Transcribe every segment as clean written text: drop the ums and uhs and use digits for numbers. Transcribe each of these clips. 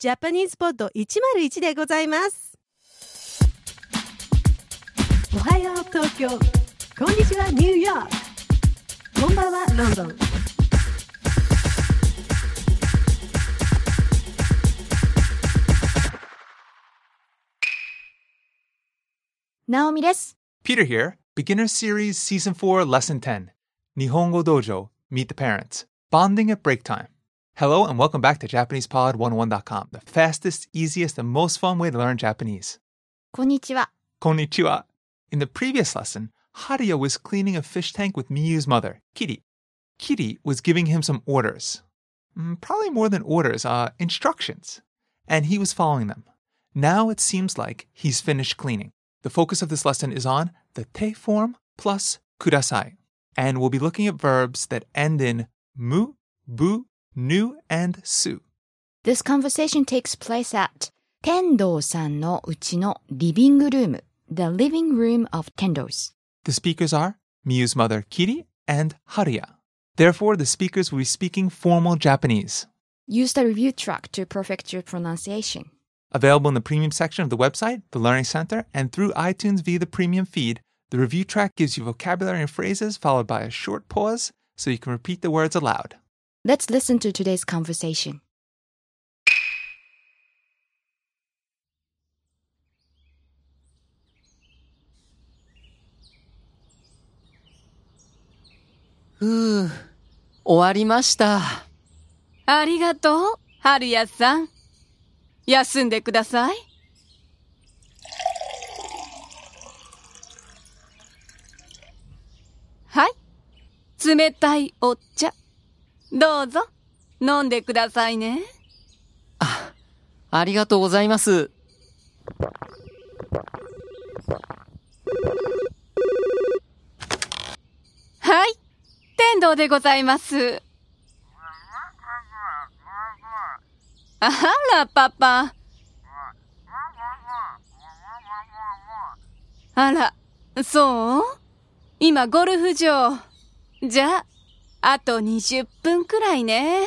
ジャパニーズポッド101でございます。おはよう東京、こんにちはニューヨーク、こんばんはロンドン。 ナオミです。 Peter here. Beginner Series Season 4 Lesson 10. Nihongo Dojo. Meet the Parents. Bonding at Break Time. Hello and welcome back to JapanesePod101.com, the fastest, easiest, and most fun way to learn Japanese. こんにちは。 Konnichiwa. In the previous lesson, Haruya was cleaning a fish tank with Miyu's mother, Kiri. Kiri was giving him some orders. Probably more than orders, instructions. And he was following them. Now it seems like he's finished cleaning. The focus of this lesson is on the te form plus kudasai. And we'll be looking at verbs that end in mu, bu, nu, and su. This conversation takes place at 天童さんのうちのリビングルーム、the living room of Tendos. The speakers are Miyu's mother, Kiri, and Haruya. Therefore, the speakers will be speaking formal Japanese. Use the review track to perfect your pronunciation. Available in the premium section of the website, the Learning Center, and through iTunes via the premium feed, the review track gives you vocabulary and phrases followed by a short pause so you can repeat the words aloud. Let's listen to today's conversation. 終わりました。 ありがとう、春谷さん。休んでください。はい、冷たいお茶。どうぞ、飲んでくださいね。 ありがとうございます。 はい、天童でございます。あら、パパ。あら、そう？今ゴルフ場。じゃあ、あと20分くらいね。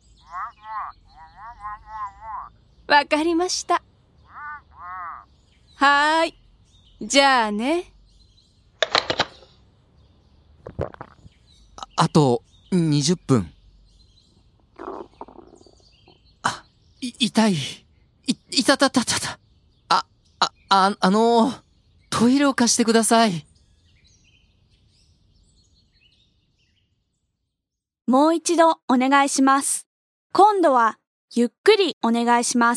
わかりました。はーい。じゃあね。 あと20分。痛い。いたたたたた。トイレを貸してください。 もう一度お願いします。今度はゆっくりお願いします。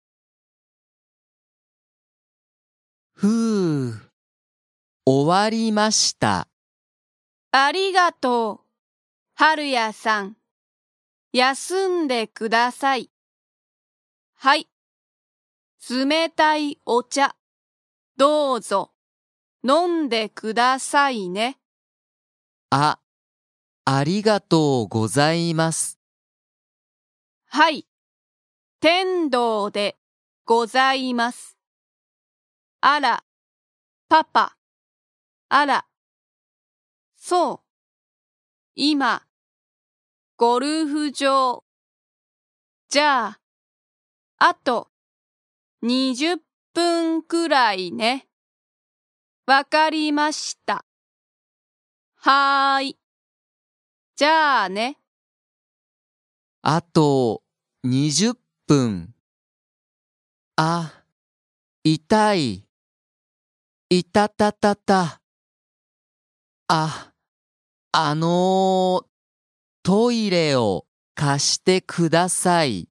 終わりました。 ありがとう、春谷さん。休んでください。はい。冷たいお茶。どうぞ。飲んでくださいね。 ありがとうございます。 はい。天童でございます。あら、パパ。あら、そう。今、ゴルフ場。じゃあ、あと20分くらいね。わかりました。はーい。じゃあね。 あと20分。痛い。いたたたた。トイレを貸してください。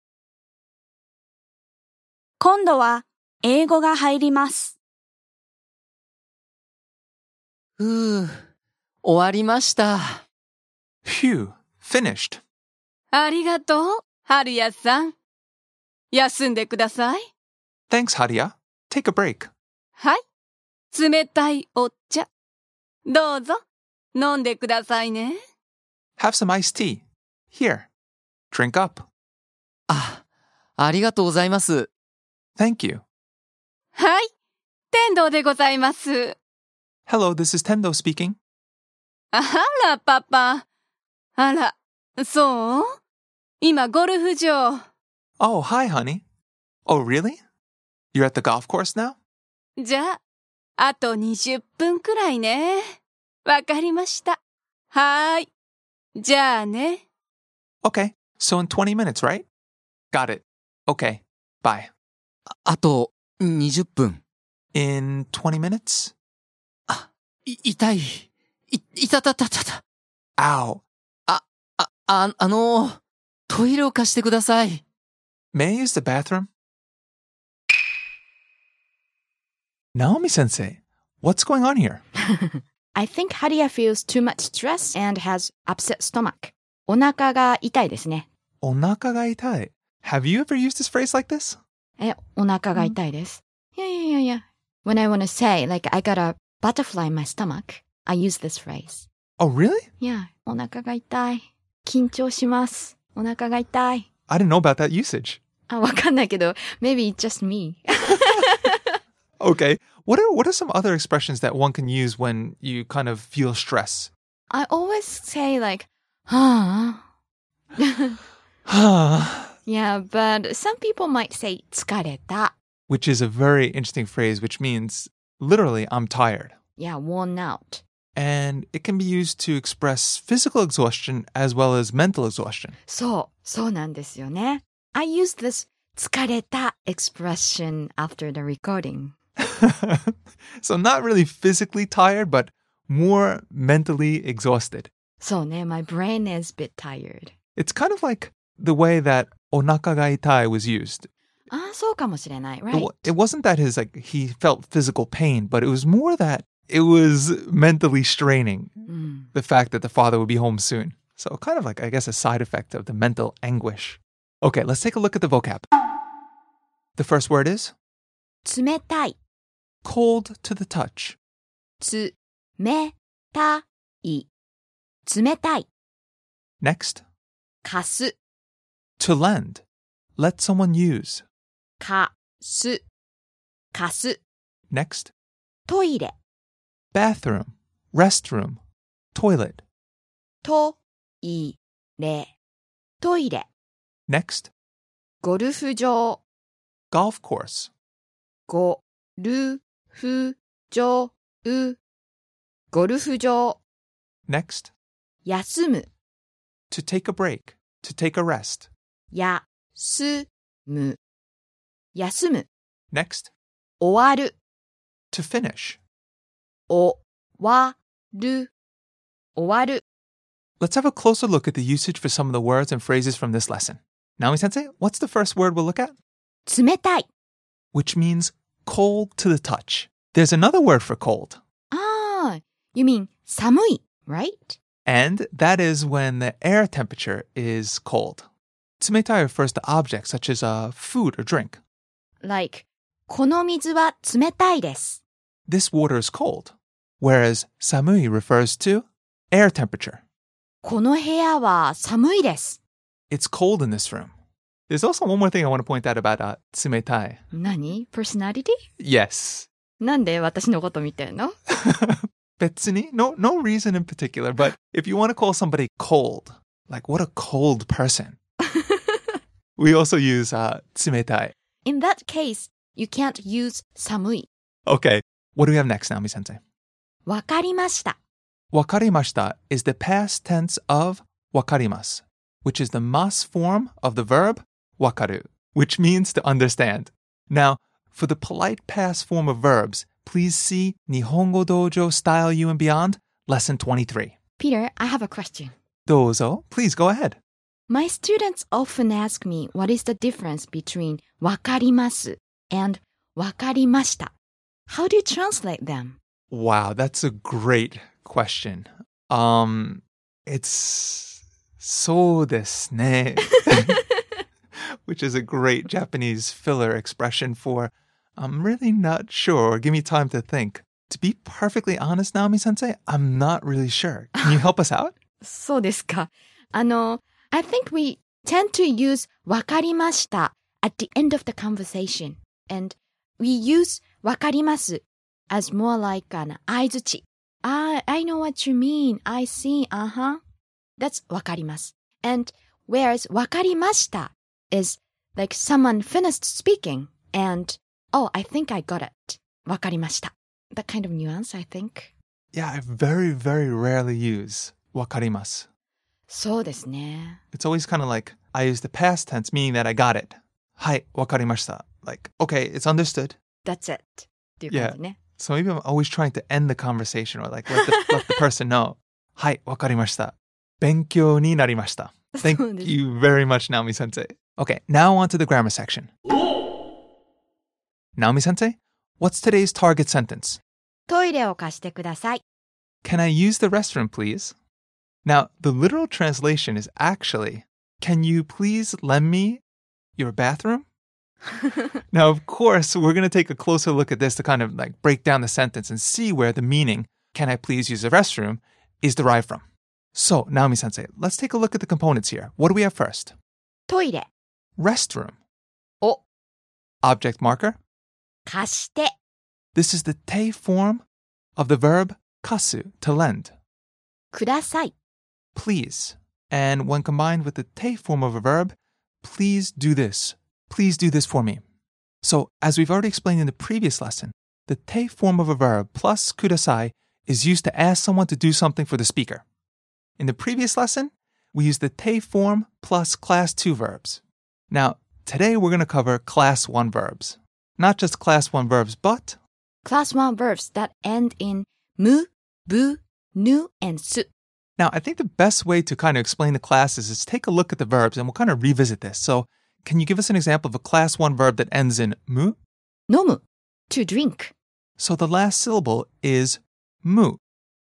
今度は英語が入ります。 終わりました。 Phew, finished. ありがとう、春谷さん。休んでください。 Thanks, Haruya. Take a break. はい。冷たいお茶。どうぞ、飲んでくださいね。 Have some iced tea. Here. Drink up. ありがとうございます。 Thank you. はい。天童でございます。 Hello, this is Tendo speaking. あら、パパ。あら、そう？今ゴルフ場。 Oh, hi, honey. Oh, really? You're at the golf course now? じゃあ、あと20分くらいね。わかりました。はーい。じゃあね。 Okay, so in 20 minutes, right? Got it. Okay, bye. あと20分。 In 20 minutes? 痛い。いたたたたた。 Ow. トイレを貸してください。 May I use the bathroom? Naomi sensei, what's going on here? I think Haria feels too much stress and has upset stomach. お腹が痛いですね。 Onaka ga itai. Have you ever used this phrase like this? お腹が痛いです。Yeah. When I want to say, like, I got a butterfly in my stomach, I use this phrase. Oh, really? Yeah, お腹が痛い。緊張します。お腹が痛い。 I didn't know about that usage. わかんないけど、maybe it's just me. Okay. What are some other expressions that one can use when you kind of feel stress? I always say like, huh? Yeah, but some people might say 疲れた. Which is a very interesting phrase, which means literally, I'm tired. Yeah, worn out. And it can be used to express physical exhaustion as well as mental exhaustion. そうなんですよね. I use this 疲れた expression after the recording. So not really physically tired, but more mentally exhausted. そうね, my brain is a bit tired. It's kind of like the way that onaka ga itai was used. そうかもしれない, right? It wasn't that he felt physical pain, but it was more that it was mentally straining, the fact that the father would be home soon. So kind of like, I guess, a side effect of the mental anguish. Okay, let's take a look at the vocab. The first word is 冷たい. cold to the touch. 冷たい. 冷たい. Next, 貸す. to lend. Let someone use. 貸す. 貸す. Next, トイレ. bathroom, restroom, toilet. トイレ. トイレ. Next, ゴルフ場. golf course. ゴルフ場. ゴルフ場. Next, 休む. to take a break, to take a rest. 休む. 休む. Next, 終わる. to finish. 終わる. 終わる. Let's have a closer look at the usage for some of the words and phrases from this lesson. Naomi-sensei, what's the first word we'll look at? 冷たい. Which means cold to the touch. There's another word for cold. You mean 寒い, right? And that is when the air temperature is cold. Tsumetai refers to objects such as food or drink. Like, この水は冷たいです. This water is cold. Whereas samui refers to air temperature. この部屋は寒いです. It's cold in this room. There's also one more thing I want to point out about tsumetai. 何? Personality? Yes. なんで私のこと見てんの? Betsuni? No reason in particular, but if you want to call somebody cold, like what a cold person. We also use tsumetai. In that case, you can't use 寒い. Okay, what do we have next, Naomi-sensei? わかりました. Wakarimashita is the past tense of wakarimasu, which is the mas form of the verb wakaru, which means to understand. Now, for the polite past form of verbs, please see Nihongo Dojo Style U and Beyond, Lesson 23. Peter, I have a question. Dozo, please go ahead. My students often ask me what is the difference between わかります and わかりました. How do you translate them? Wow, that's a great question. It's そうですね, which is a great Japanese filler expression for I'm really not sure. Give me time to think. To be perfectly honest, Naomi-sensei, I'm not really sure. Can you help us out? そうですか. I think we tend to use わかりました at the end of the conversation. And we use わかります as more like an 相づち. I know what you mean. I see. That's わかります. And whereas わかりました is Like someone finished speaking and, oh, I think I got it. わかりました. That kind of nuance, I think. Yeah, I very, very rarely use わかります. そうですね. It's always kind of like I use the past tense, meaning that I got it. はい、わかりました. Like, okay, it's understood. That's it. っていう感じね. So maybe I'm always trying to end the conversation or like let the person know. はい、わかりました. 勉強になりました. Thank you very much, Naomi Sensei. Okay, now on to the grammar section. Naomi Sensei, what's today's target sentence? トイレを貸してください. Can I use the restroom, please? Now, the literal translation is actually, can you please lend me your bathroom? Now, of course, we're going to take a closer look at this to kind of like break down the sentence and see where the meaning, can I please use the restroom, is derived from. So, Naomi Sensei, let's take a look at the components here. What do we have first? トイレ Restroom. を Object marker. 貸して This is the te form of the verb kasu, to lend. ください. Please. And when combined with the te form of a verb, please do this. Please do this for me. So, as we've already explained in the previous lesson, the te form of a verb plus kudasai is used to ask someone to do something for the speaker. In the previous lesson, we used the te form plus class 2 verbs. Now, today we're going to cover class 1 verbs. Not just class 1 verbs, but Class 1 verbs that end in mu, bu, nu, and su. Now, I think the best way to kind of explain the classes is take a look at the verbs and we'll kind of revisit this. So, can you give us an example of a class 1 verb that ends in mu? 飲む to drink. So the last syllable is mu.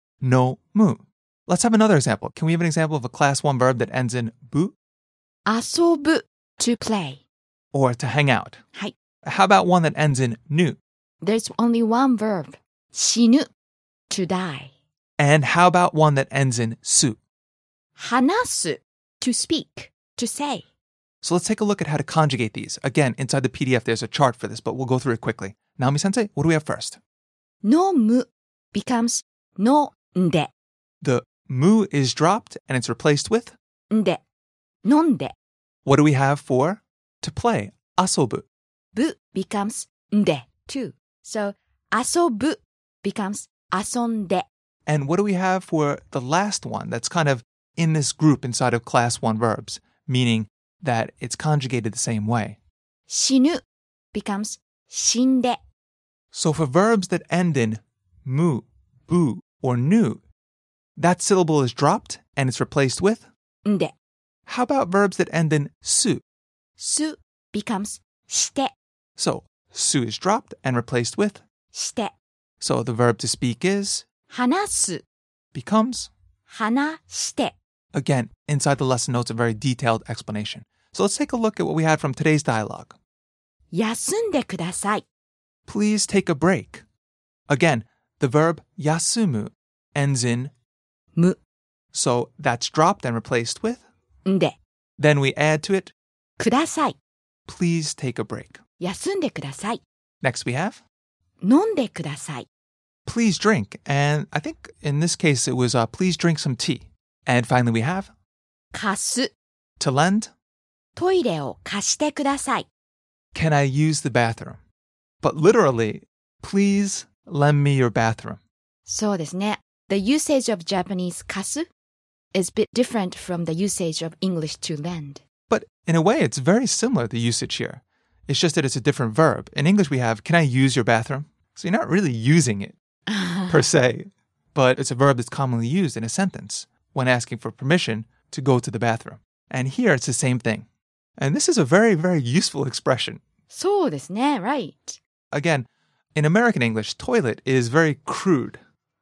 No mu. Let's have another example. Can we have an example of a class 1 verb that ends in bu? 遊ぶ to play. Or to hang out? はい. How about one that ends in nu? There's only one verb. 死ぬ to die. And how about one that ends in su? 話す to speak, to say. So let's take a look at how to conjugate these. Again, inside the PDF, there's a chart for this, but we'll go through it quickly. Naomi Sensei, what do we have first? 飲む becomes 飲んで The mu is dropped and it's replaced with? んで飲んで What do we have for to play? Asobu. ぶ becomes んで too. So 遊ぶ becomes 遊んで And what do we have for the last one that's kind of in this group inside of class 1 verbs, meaning that it's conjugated the same way? 死ぬ becomes 死んで So for verbs that end in mu, bu, or nu, that syllable is dropped and it's replaced with? んで How about verbs that end in su? す becomes して So su is dropped and replaced with? して So the verb to speak is? 話す Becomes? 話して Again, inside the lesson notes, a very detailed explanation. So let's take a look at what we had from today's dialogue. 休んでください Please take a break. Again, the verb yasumu ends in む so that's dropped and replaced with. んで Then we add to it, ください please take a break. 休んでください Next we have, 飲んでください please drink. And I think in this case it was please drink some tea. And finally we have, 貸す to lend, トイレを貸してください can I use the bathroom? But literally, please lend me your bathroom. そうですね The usage of Japanese 貸す is a bit different from the usage of English to lend. But in a way, it's very similar, the usage here. It's just that it's a different verb. In English, we have, can I use your bathroom? So you're not really using it per se, but it's a verb that's commonly used in a sentence when asking for permission to go to the bathroom. And here, it's the same thing. And this is a very, very useful expression. そうですね right. Again, in American English, toilet is very crude.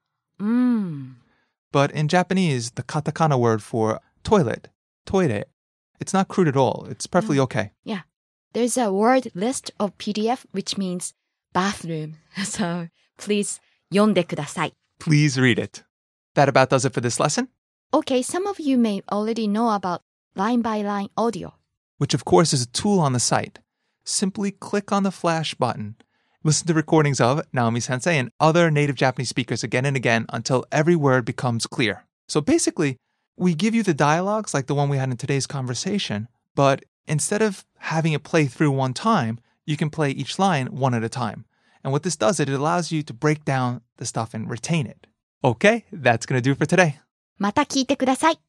But in Japanese, the katakana word for toilet, toire, it's not crude at all. It's perfectly okay. Yeah. There's a word list of PDF which means bathroom. So please 読んでください Please read it. That about does it for this lesson, Okay, some of you may already know about line-by-line audio. which of course is a tool on the site. Simply click on the flash button. Listen to recordings of Naomi Sensei and other native Japanese speakers again and again until every word becomes clear. So basically, we give you the dialogues like the one we had in today's conversation, but Instead of having it play through one time, you can play each line one at a time. And what this does, it allows you to break down the stuff and retain it. Okay, that's going to do it for today. また聞いてください。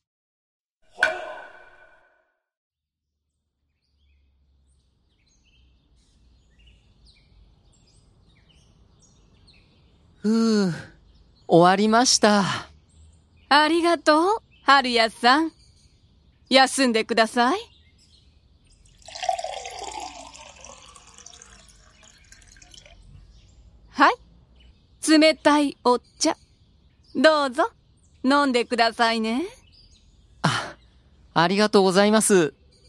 ふう、終わりました。 ありがとう、春谷さん。休んでください。はい、冷たいお茶。どうぞ、飲んでくださいね。 ありがとうございます。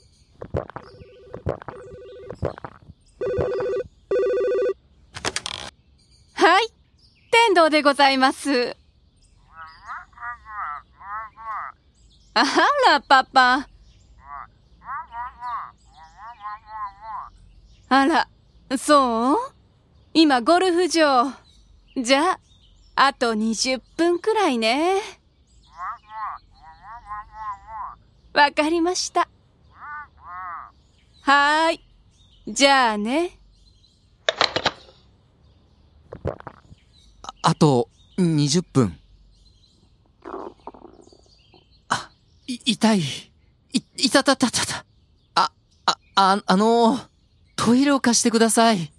はい、天童でございます。あら、パパ。あら、そう？今ゴルフ場。じゃあ、あと20分くらいね。わかりました。はーい。じゃあね。 あと20分。痛い。いたたたたた。トイレを貸してください。